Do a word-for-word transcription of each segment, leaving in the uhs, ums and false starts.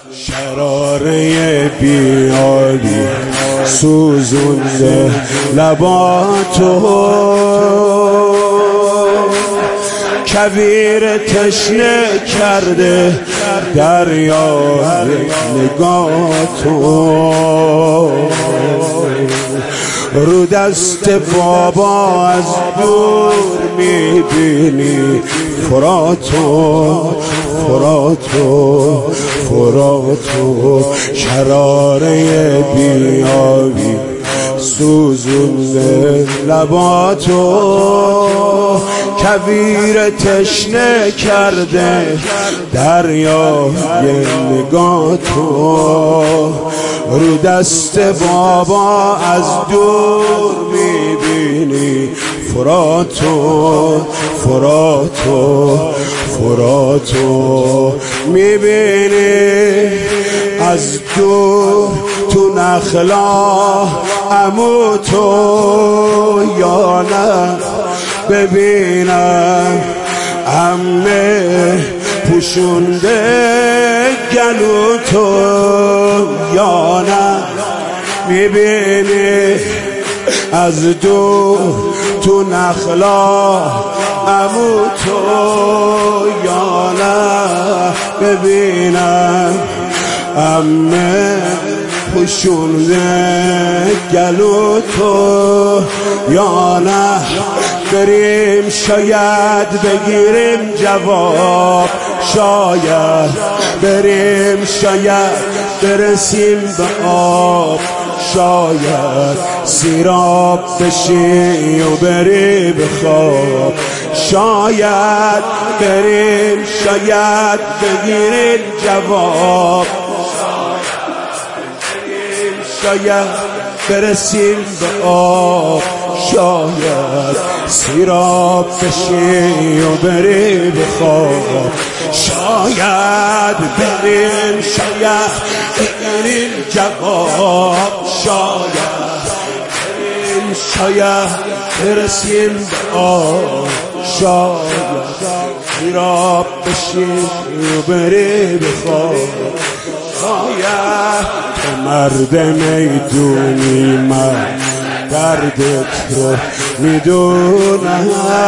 شراره بیالی سوزونده لباتو، کویر تشنه کرده دریای نگاتو، رو دست بابا از دور میبینی فراتو فراتو فراتو، شراره بیابی سوزونده لباتو، کویر تشنه کرده دریای نگاتو، رو دست بابا از دور میبینی فراتو فراتو فراتو، میبینی از دور تو نخلا عمو تو، یا نه ببینم عمه پوشونده گلو تو، یا نه میبینی از دور تو نخلا عمو تو، یا نه ببینم عمه پوشونده گلو تو، یا نه بریم شاید بگیریم جواب، شاید بریم شاید برسیم به آب، شاید سیراب بشی و بری به خواب، شاید بریم شاید بگیریم جواب، شاید برسیم به آب، شاید سیراب بشی و بری به خواب، شاید بریم شاید بگیریم جواب، شاید بریم شاید برسیم به آب، شاید سیراب بشی و بری به خواب، شاید تو مرد میدونی من دردت رو میدونم،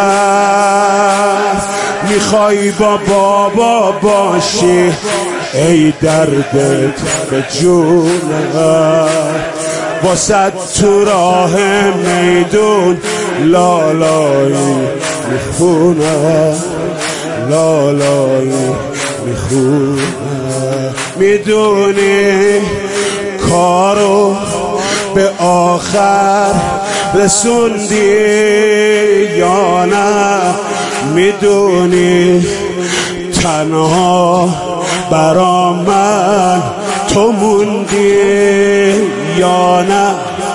میخوای با بابا باشی ای دردت به جونم، واسه تو راه میدون لالایی میخونم، لالایی میخونم، میدونی کارو به آخر رسوندی یا نه، میدونی تنها برا من تو موندی یا نه،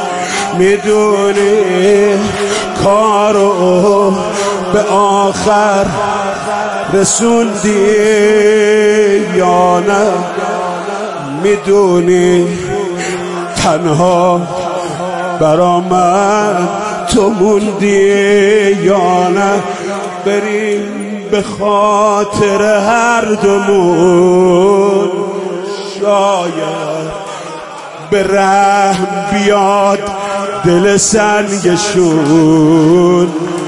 میدونی کارو به آخر رسوندی یا نه، میدونی تنها برا من تو موندی یا نه، بریم به خاطر هر دومون شاید به رحم بیاد دل سنگشون،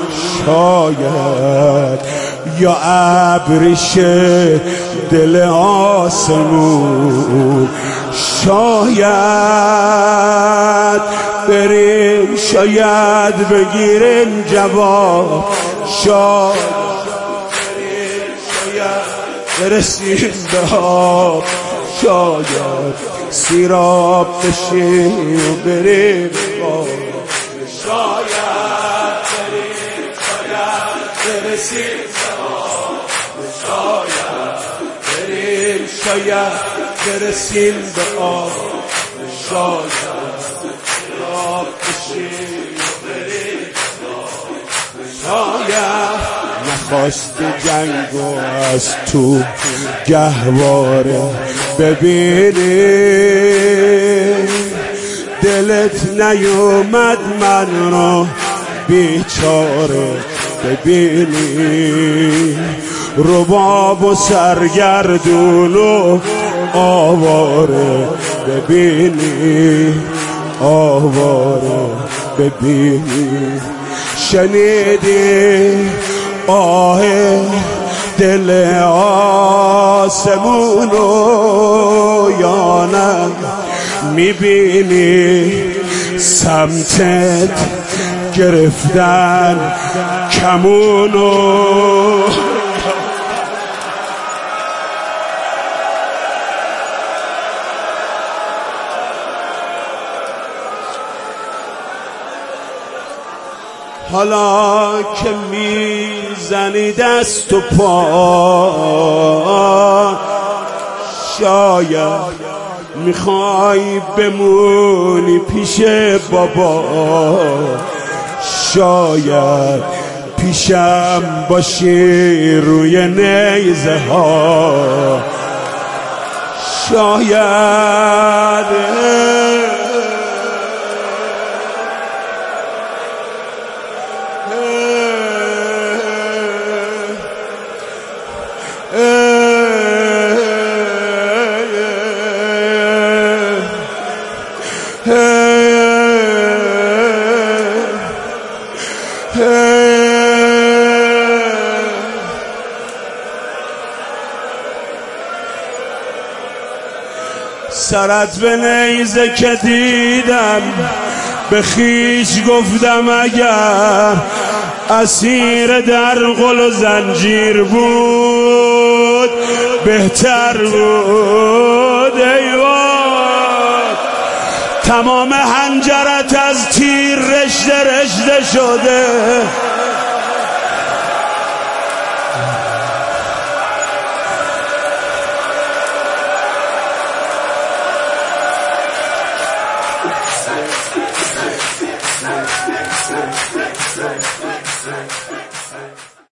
شاید یا ابریشه دل آسمون، شاید بریم شاید بگیریم جواب، شاید بریم شاید برسیم به آب، شاید سیراب بشیم و بریم آب، شاید بریم شاید برسیم به آب، شاید بریم شاید برسیم به آب، شاید سیراب بشیم و بریم آب، شاید نخواست جنگو از تو گهواره ببینی، دلت نیومد من رو بیچاره ببینی، رباب و سرگردون و آواره ببینی، آواره ببینی. شنیدی آه دل آسمونو یا نه؟ میبینی سمتت گرفتن کمونو. حالا که میزنی دست و پا، شاید میخوای بمونی پیش بابا، شاید پیشم باشی روی نیزه ها، شاید سرت به نیزه که دیدم به خیش گفتم اگر اسیر در قل و زنجیر بود بهتر بود. ایوان تمام حنجرت از تیر رشته رشته شده،